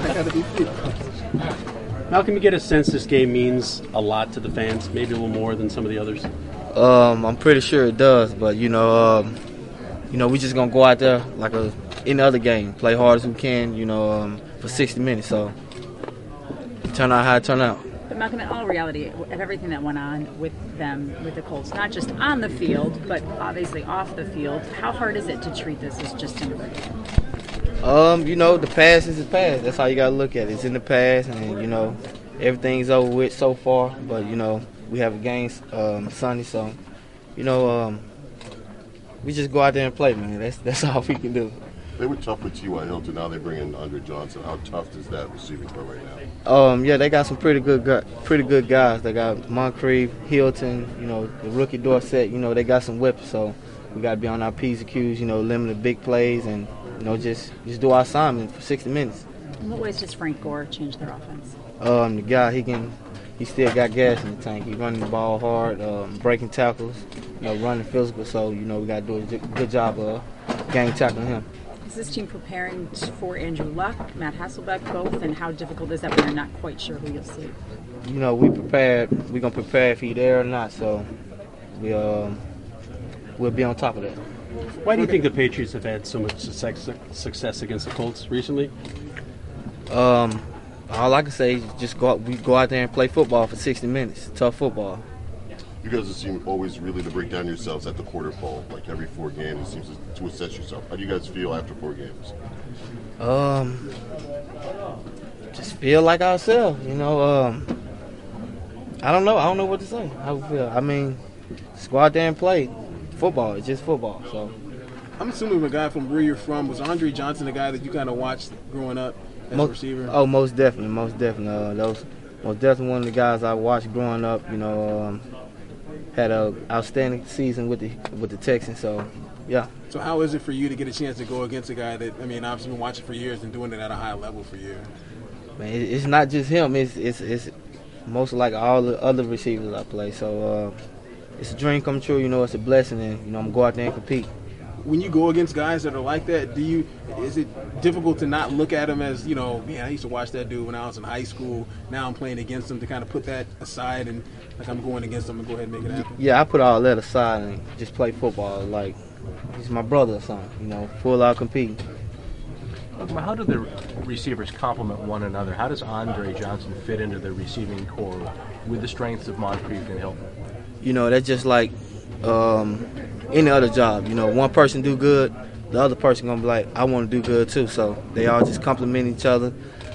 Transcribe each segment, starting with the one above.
I gotta be fit. Malcolm, you get a sense this game means a lot to the fans, maybe a little more than some of the others? I'm pretty sure it does, but we just gonna go out there like any other game, play hard as we can, for 60 minutes. So turn out how it turn out. But Malcolm, in all reality, of everything that went on with them, with the Colts, not just on the field, but obviously off the field, how hard is it to treat this as just another game? The past is the past. That's how you gotta look at it. It's in the past, and everything's over with so far. But we have a game Sunday, so we just go out there and play, man. That's all we can do. They were tough with T.Y. Hilton. Now they bring in Andre Johnson. How tough is that receiving core right now? Yeah, they got some pretty good guys. They got Moncrief, Hilton, the rookie Dorsett. They got some weapons. So we got to be on our P's and Q's. Limit the big plays and just do our assignment for 60 minutes. In what ways does Frank Gore change their offense? The guy he still got gas in the tank. He running the ball hard, breaking tackles, running physical. So we got to do a good job of gang tackling him. Is this team preparing for Andrew Luck, Matt Hasselbeck, both, and how difficult is that when you're not quite sure who you'll see? We prepared. We're gonna prepare if he's there or not. So we'll be on top of that. Why do you think the Patriots have had so much success against the Colts recently? All I can say is we go out there and play football for 60 minutes. Tough football. You guys seem always really to break down yourselves at the quarter pole. Like every 4 games, it seems to assess yourself. How do you guys feel after 4 games? Just feel like ourselves. I don't know. I don't know what to say. How we feel. I mean, just go out there and play football. It's just football. So I'm assuming a guy from where you're from, was Andre Johnson a guy that you kind of watched growing up as a receiver? Oh, most definitely. Most definitely one of the guys I watched growing up. Had an outstanding season with the Texans. So, yeah. So how is it for you to get a chance to go against a guy that, obviously been watching for years and doing it at a high level for you? Man, it's not just him. It's most like all the other receivers I play. So it's a dream come true. It's a blessing, and I'm gonna go out there and compete. When you go against guys that are like that, is it difficult to not look at them as, man, I used to watch that dude when I was in high school. Now I'm playing against him, to kind of put that aside and like I'm going against him and go ahead and make it happen? Yeah, I put all that aside and just play football. Like he's my brother or something. Full out competing. How do the receivers complement one another? How does Andre Johnson fit into the receiving core with the strengths of Moncrief and Hilton? That's just like any other job. One person do good, the other person gonna be like, I want to do good too. So they all just complement each other.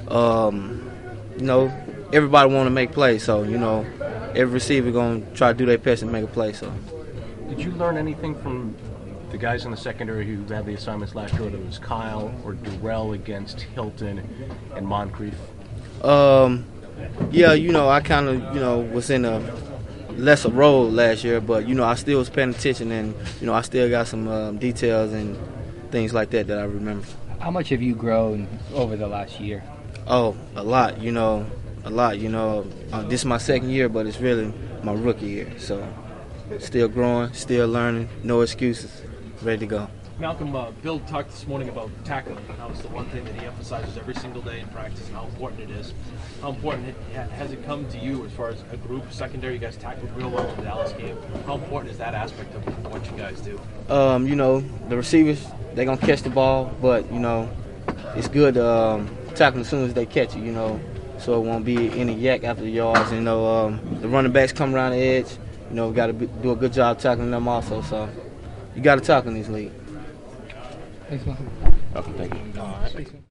Everybody want to make plays. So every receiver gonna try to do their best and make a play. So did you learn anything from the guys in the secondary who had the assignments last year, whether it was Kyle or Durrell against Hilton and Moncrief? Yeah, I kind of, was in a lesser role last year, but, I still was paying attention, and, I still got some details and things like that I remember. How much have you grown over the last year? Oh, a lot, a lot. This is my second year, but it's really my rookie year, so still growing, still learning, no excuses, ready to go. Malcolm, Bill talked this morning about tackling. That was the one thing that he emphasizes every single day in practice and how important it is. How important has it come to you as far as a group, secondary? You guys tackled real well in the Dallas game. How important is that aspect of what you guys do? The receivers, they're going to catch the ball, but, it's good to tackle as soon as they catch it, so it won't be any yak after the yards. And, the running backs come around the edge. We got to do a good job tackling them also. So you got to tackle in this league. Thanks, man. Okay, thank you.